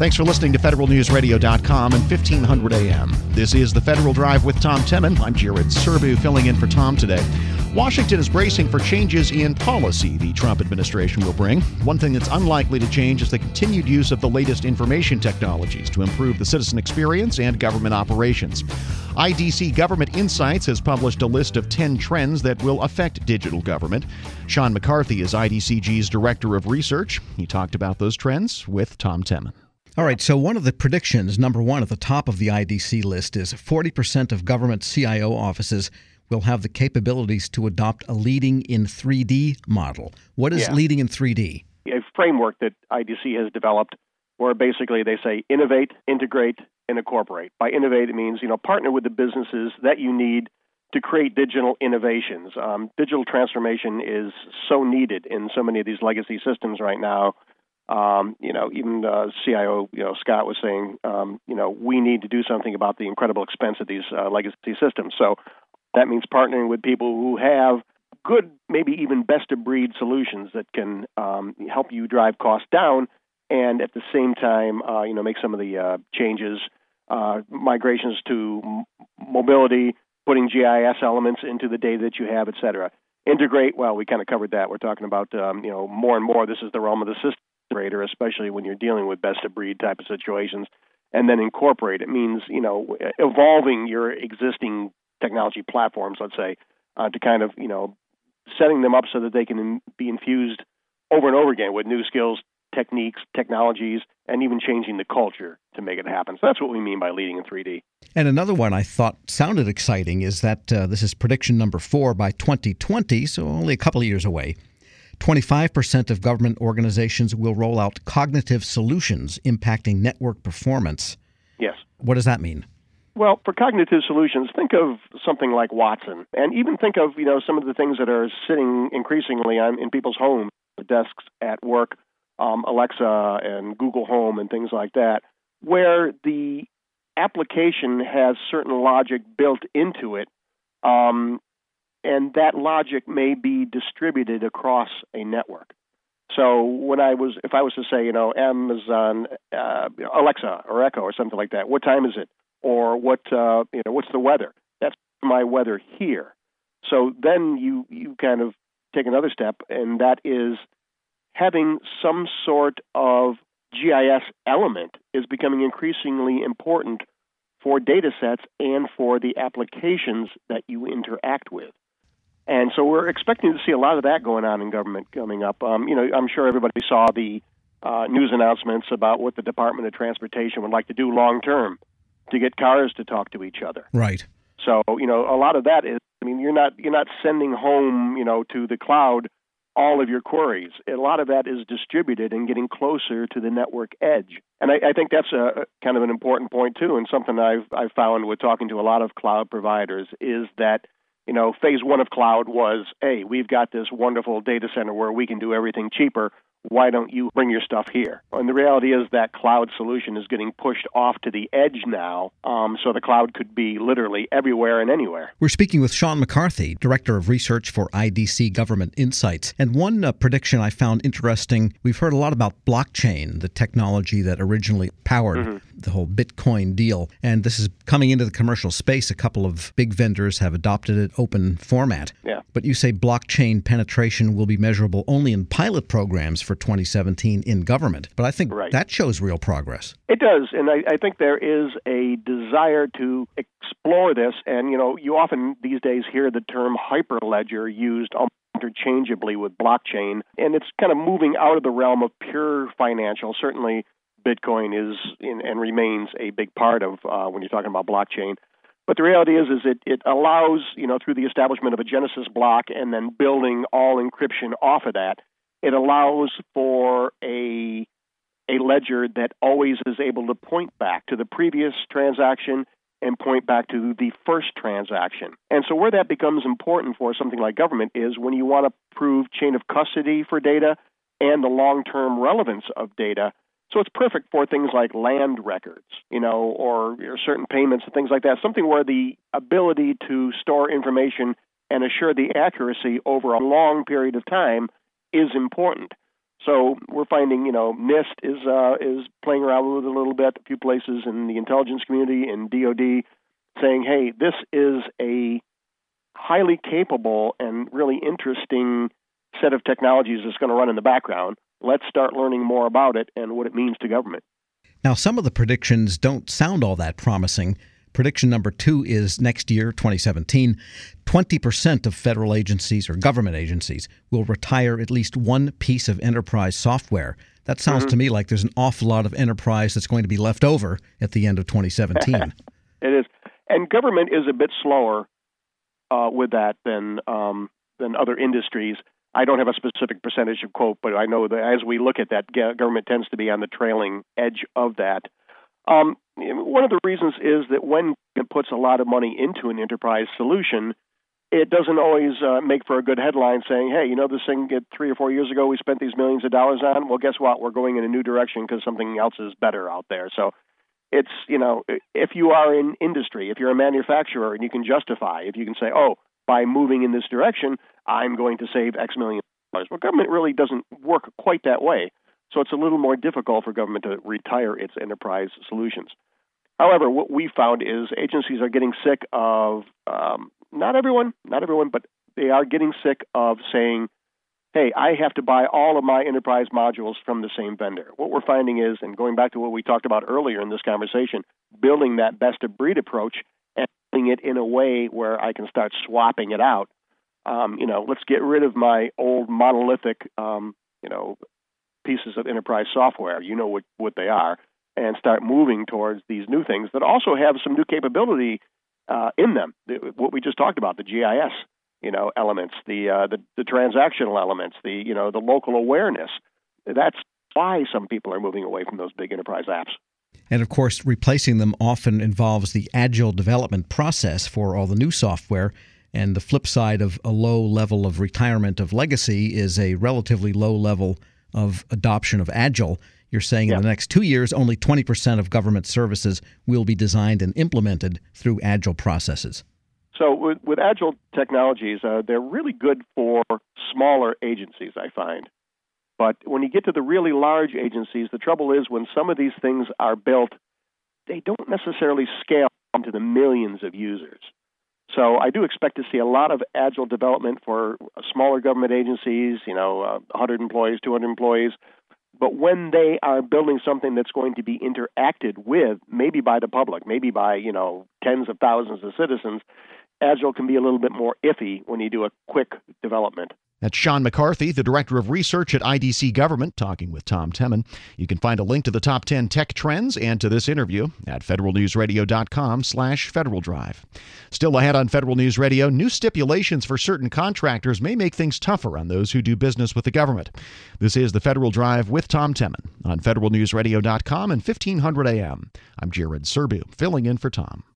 Thanks for listening to federalnewsradio.com and 1500 AM. This is the Federal Drive with Tom Temin. I'm Jared Serbu, filling in for Tom today. Washington is bracing for changes in policy the Trump administration will bring. One thing that's unlikely to change is the continued use of the latest information technologies to improve the citizen experience and government operations. IDC Government Insights has published a list of 10 trends that will affect digital government. Sean McCarthy is IDCG's Director of Research. He talked about those trends with Tom Temin. All right, so one of the predictions, number one at the top of the IDC list, is 40% of government CIO offices will have the capabilities to adopt a leading in 3D model. What is leading in 3D? A framework that IDC has developed where basically they say innovate, integrate, and incorporate. By innovate, it means, partner with the businesses that you need to create digital innovations. Digital transformation is so needed in so many of these legacy systems right now. Even CIO, Scott was saying, we need to do something about the incredible expense of these legacy systems. So that means partnering with people who have good, maybe even best-of-breed solutions that can help you drive costs down and at the same time, make some of the changes, migrations to mobility, putting GIS elements into the data that you have, et cetera. Integrate, well, we kind of covered that. We're talking about, more and more, this is the realm of the system integrator, especially when you're dealing with best-of-breed type of situations. And then incorporate, it means, evolving your existing technology platforms, let's say, to kind of, setting them up so that they can be infused over and over again with new skills, techniques, technologies, and even changing the culture to make it happen. So that's what we mean by leading in 3D. And another one I thought sounded exciting is that this is prediction number 4 by 2020, so only a couple of years away. 25% of government organizations will roll out cognitive solutions impacting network performance. Yes. What does that mean? Well, for cognitive solutions, think of something like Watson, and even think of, some of the things that are sitting increasingly in people's homes, the desks at work, Alexa and Google Home and things like that, where the application has certain logic built into it, and that logic may be distributed across a network. So if I was to say, Amazon, Alexa or Echo or something like that, what time is it? Or what's the weather? That's my weather here. So then you kind of take another step, and that is having some sort of GIS element is becoming increasingly important for data sets and for the applications that you interact with. And so we're expecting to see a lot of that going on in government coming up. I'm sure everybody saw the news announcements about what the Department of Transportation would like to do long term to get cars to talk to each other. Right. So, a lot of that is, you're not sending home, to the cloud all of your queries. A lot of that is distributed and getting closer to the network edge. And I think that's a kind of an important point too, and something I've found with talking to a lot of cloud providers is that, phase one of cloud was, hey, we've got this wonderful data center where we can do everything cheaper. Why don't you bring your stuff here? And the reality is that cloud solution is getting pushed off to the edge now, so the cloud could be literally everywhere and anywhere. We're speaking with Sean McCarthy, Director of Research for IDC Government Insights. And one prediction I found interesting, we've heard a lot about blockchain, the technology that originally powered the whole Bitcoin deal. And this is coming into the commercial space. A couple of big vendors have adopted it, open format. Yeah. But you say blockchain penetration will be measurable only in pilot programs for 2017 in government. But I think that shows real progress. It does, and I think there is a desire to explore this. And, you often these days hear the term hyperledger used interchangeably with blockchain, and it's kind of moving out of the realm of pure financial. Certainly, Bitcoin is and remains a big part of when you're talking about blockchain. But the reality is it allows, through the establishment of a Genesis block and then building all encryption off of that, it allows for a ledger that always is able to point back to the previous transaction and point back to the first transaction. And so where that becomes important for something like government is when you want to prove chain of custody for data and the long-term relevance of data. So it's perfect for things like land records, or certain payments and things like that, something where the ability to store information and assure the accuracy over a long period of time is important. So we're finding, NIST is playing around with it a little bit. A few places in the intelligence community and DoD saying, hey, this is a highly capable and really interesting set of technologies that's going to run in the background. Let's start learning more about it and what it means to government. Now, some of the predictions don't sound all that promising. Prediction number 2 is next year, 2017, 20% of federal agencies or government agencies will retire at least one piece of enterprise software. That sounds to me like there's an awful lot of enterprise that's going to be left over at the end of 2017. It is. And government is a bit slower with that than other industries. I don't have a specific percentage of quote, but I know that as we look at that, government tends to be on the trailing edge of that. One of the reasons is that when it puts a lot of money into an enterprise solution, it doesn't always make for a good headline saying, hey, this thing 3 or 4 years ago we spent these millions of dollars on. Well, guess what? We're going in a new direction because something else is better out there. So it's, if you are in industry, if you're a manufacturer and you can justify, if you can say, oh, by moving in this direction, I'm going to save X million dollars. Well, government really doesn't work quite that way. So it's a little more difficult for government to retire its enterprise solutions. However, what we found is agencies are getting sick of, not everyone, but they are getting sick of saying, hey, I have to buy all of my enterprise modules from the same vendor. What we're finding is, and going back to what we talked about earlier in this conversation, building that best-of-breed approach and doing it in a way where I can start swapping it out. Let's get rid of my old monolithic, pieces of enterprise software, what they are, and start moving towards these new things that also have some new capability in them. What we just talked about, the GIS, elements, the transactional elements, the local awareness. That's why some people are moving away from those big enterprise apps. And of course, replacing them often involves the agile development process for all the new software. And the flip side of a low level of retirement of legacy is a relatively low level of adoption of agile. You're saying in the next 2 years, only 20% of government services will be designed and implemented through agile processes. So with agile technologies, they're really good for smaller agencies, I find. But when you get to the really large agencies, the trouble is when some of these things are built, they don't necessarily scale into the millions of users. So I do expect to see a lot of agile development for smaller government agencies, 100 employees, 200 employees. But when they are building something that's going to be interacted with, maybe by the public, maybe by, tens of thousands of citizens, agile can be a little bit more iffy when you do a quick development. That's Sean McCarthy, the Director of Research at IDC Government, talking with Tom Temin. You can find a link to the top 10 tech trends and to this interview at federalnewsradio.com/Federal Drive. Still ahead on Federal News Radio, new stipulations for certain contractors may make things tougher on those who do business with the government. This is the Federal Drive with Tom Temin on federalnewsradio.com and 1500 AM. I'm Jared Serbu, filling in for Tom.